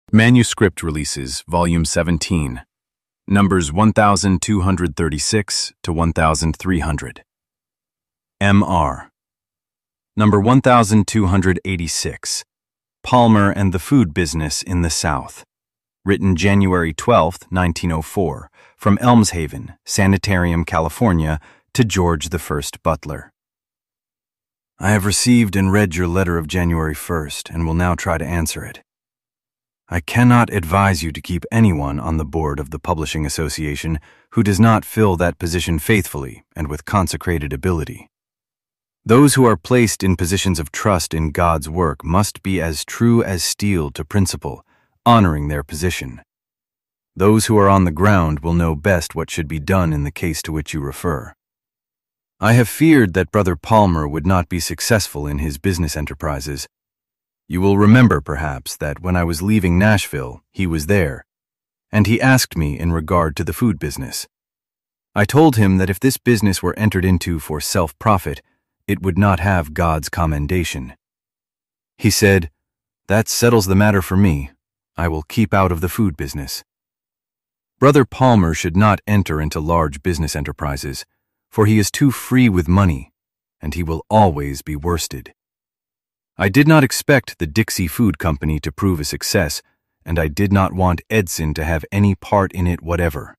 Manuscript Releases, Volume 17, numbers 1236 to 1300. M.R. Number 1286, Palmer and the Food Business in the South. Written January 12, 1904, from Elmshaven, Sanitarium, California, to George I. Butler. I have received and read your letter of January 1st and will now try to answer it. I cannot advise you to keep anyone on the board of the Publishing Association who does not fill that position faithfully and with consecrated ability. Those who are placed in positions of trust in God's work must be as true as steel to principle, honoring their position. Those who are on the ground will know best what should be done in the case to which you refer. I have feared that Brother Palmer would not be successful in his business enterprises. You will remember, perhaps, that when I was leaving Nashville, he was there, and he asked me in regard to the food business. I told him that if this business were entered into for self-profit, it would not have God's commendation. He said, "That settles the matter for me. I will keep out of the food business." Brother Palmer should not enter into large business enterprises, for he is too free with money, and he will always be worsted. I did not expect the Dixie Food Company to prove a success, and I did not want Edson to have any part in it whatever.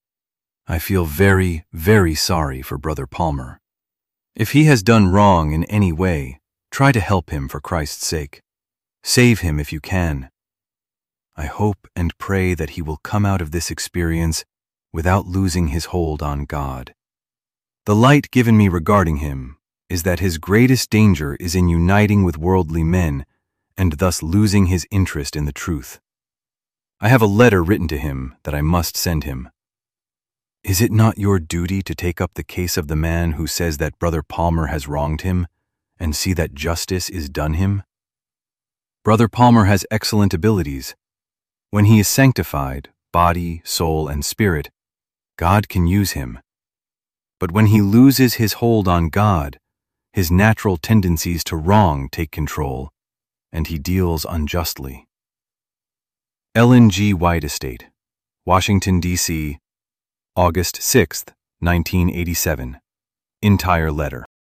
I feel very, very sorry for Brother Palmer. If he has done wrong in any way, try to help him for Christ's sake. Save him if you can. I hope and pray that he will come out of this experience without losing his hold on God. The light given me regarding him is that his greatest danger is in uniting with worldly men and thus losing his interest in the truth. I have a letter written to him that I must send him. Is it not your duty to take up the case of the man who says that Brother Palmer has wronged him and see that justice is done him? Brother Palmer has excellent abilities. When he is sanctified, body, soul, and spirit, God can use him. But when he loses his hold on God, his natural tendencies to wrong take control, and he deals unjustly. Ellen G. White Estate, Washington, D.C., August 6, 1987. Entire letter.